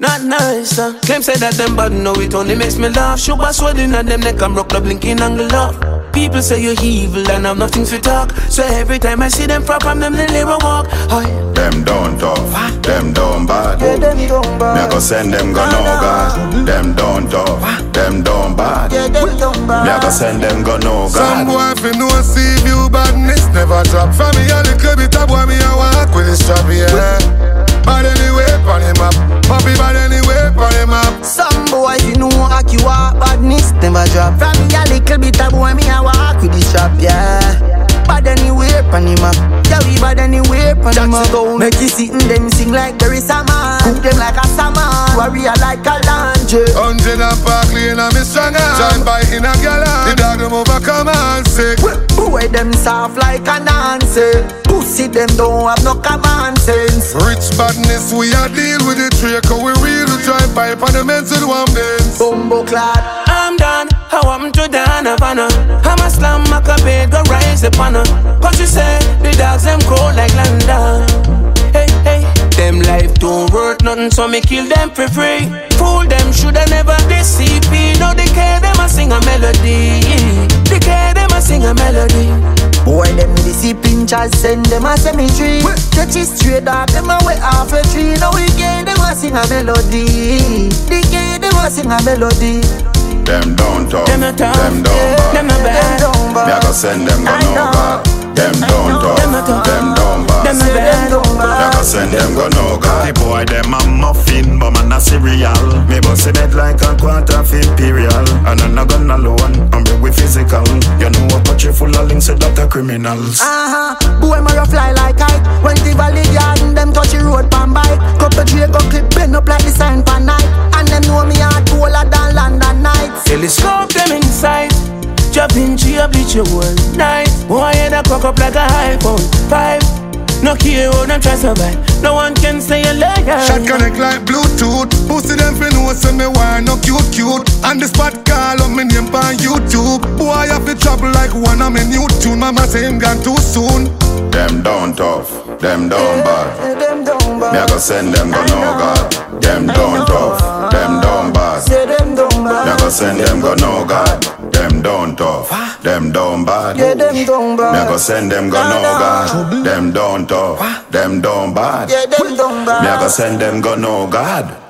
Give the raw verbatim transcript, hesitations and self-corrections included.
Not nice, huh? Claim say that them bad, no, it only makes me laugh. Shoot by swelling at them neck and rock the blinking angle off. People say you're evil and have nothing to talk. So every time I see them frog from them, they never walk. Hi. Them don't tough, what? Them don't bad. Yeah, them don't bad. Me I go send them go no God. Them don't tough, what? Them don't bad. Yeah, them don't bad. Me I go send them go no God. Some boy fi know see you badness never drop. For me a little bit of boy me a walk with this strap, yeah. Bad anyway, pon him up. Puppy bad anyway, pon him up. Some boy you know how you are, badness never drop. From me a little bit of boy me a walk with this strap, yeah. Bad anyway, pon him up. Yeah, we bad anyway, pon him up. Make you sit and them sing like there is a man. Cook them like a salmon, warrior like a laundry. Hundred and park lane and me stronger. John by in a gala. The dog them overcome and sick. Boy them soft like a Nancy. Pussy them don't have no common sense. Rich badness we a deal with the trick. How we real to try pipe on the men's with one dance. Bumbo clad. I'm done. How I'm to Dan Havana. I'm a slam macabade go rise upon her. Cause you say the dogs them cold like London. Hey, hey. Them life don't worth nothing, so me kill them for free. Fool them, shoulda never deceive me. No, they care, them a sing a melody. They care, them a sing a melody. Boy, them deceive pinchers, send them a cemetery. Church is straight up, them a way off a tree. No, we care, them a sing a melody. They care, them a sing a melody. Them don't talk, them not tough, them don't yeah. bad. Them not bad. Me I go send them go no God. Them don't talk, them not tough, them don't bad. Them not bad. Me I go send them go no God. The boy them a muffin, but man a cereal. Me bust it head like a quarter of imperial. And I'm not gonna alone, I'm big with physical. You know what, but you full of links, so that are criminals. Uh-huh, boy Mario fly like kite. When the valley garden, them touch the road pan bike. Couple Draco clip bend up like the sign pan night. And them know me hard cooler than London nights. Telescope them inside. Jump into your bleach your whole night. Boy head a cock up like a iPhone five. No care how them try survive. No one can say a liar. Shot connect like Bluetooth. Pussy them fi know say me want no cute cute. And the spot call up me name on YouTube. Boy I fi trouble like one of me new tune. Mama say him gone too soon. Them don't tough, them don't bad. Them don't bad. Me I go send them go no God. Them don't tough, them don't bad. Say them don't bad. Me I go send them go no God. Them don't tough, them don't bad. Yeah, them don't bad. Me I go send them go no God. Them don't tough, them don't bad. Yeah, them don't bad. Me I go send them go no God.